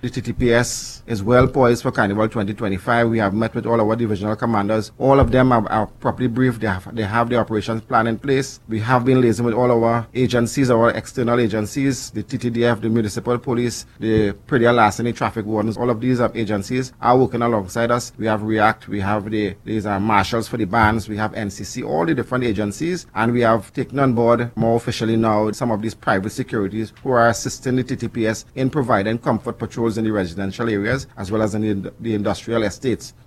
The TTPS is well poised for Carnival 2025. We have met with all our divisional commanders. All of them are properly briefed. They have the operations plan in place. We have been liaising with all our agencies, our external agencies, the TTDF, the municipal police, the Predial Larceny traffic wardens. All of these agencies are working alongside us. We have REACT, we have these are marshals for the bands, we have NCC, all the different agencies, and we have taken on board more officially now some of these private securities who are assisting the TTPS in providing comfort patrols in the residential areas as well as in the industrial estates.